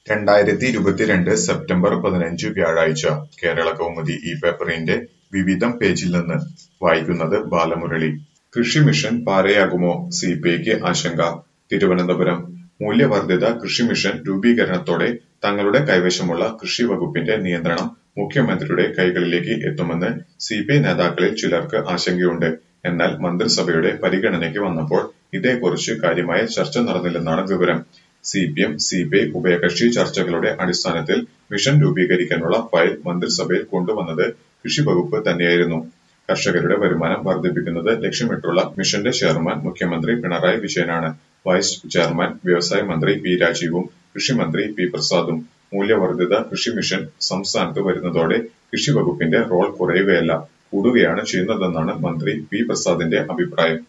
2022 September 15 വ്യാഴാഴ്ച കേരളകൗമുദി ഈ പേപ്പറിന്റെ വിവിധം പേജിൽ നിന്ന് വായിക്കുന്നത് ബാലമുരളി. കൃഷി മിഷൻ പാരയാകുമോ? സിപിഐക്ക് ആശങ്ക. തിരുവനന്തപുരം. മൂല്യവർദ്ധിത കൃഷി മിഷൻ രൂപീകരണത്തോടെ തങ്ങളുടെ കൈവശമുള്ള കൃഷി വകുപ്പിന്റെ നിയന്ത്രണം മുഖ്യമന്ത്രിയുടെ കൈകളിലേക്ക് എത്തുമെന്ന് സിപിഐ നേതാക്കളിൽ ചിലർക്ക് ആശങ്കയുണ്ട്. എന്നാൽ മന്ത്രിസഭയുടെ പരിഗണനയ്ക്ക് വന്നപ്പോൾ ഇതേക്കുറിച്ച് കാര്യമായ ചർച്ച നടന്നില്ലെന്നാണ് വിവരം. സിപിഎം സിപിഐ ഉഭയകക്ഷി ചർച്ചകളുടെ അടിസ്ഥാനത്തിൽ മിഷൻ രൂപീകരിക്കാനുള്ള ഫയൽ മന്ത്രിസഭയിൽ കൊണ്ടുവന്നത് കൃഷി വകുപ്പ് തന്നെയായിരുന്നു. കർഷകരുടെ വരുമാനം വർദ്ധിപ്പിക്കുന്നത് ലക്ഷ്യമിട്ടുള്ള മിഷന്റെ ചെയർമാൻ മുഖ്യമന്ത്രി പിണറായി വിജയനാണ്. വൈസ് ചെയർമാൻ വ്യവസായ മന്ത്രി പി രാജീവും കൃഷിമന്ത്രി പി പ്രസാദും. മൂല്യവർദ്ധിത കൃഷി മിഷൻ സംസ്ഥാനത്ത് വരുന്നതോടെ കൃഷി വകുപ്പിന്റെ റോൾ കുറയുകയല്ല, കൂടുകയാണ് ചെയ്യുന്നതെന്നാണ് മന്ത്രി പി പ്രസാദിന്റെ അഭിപ്രായം.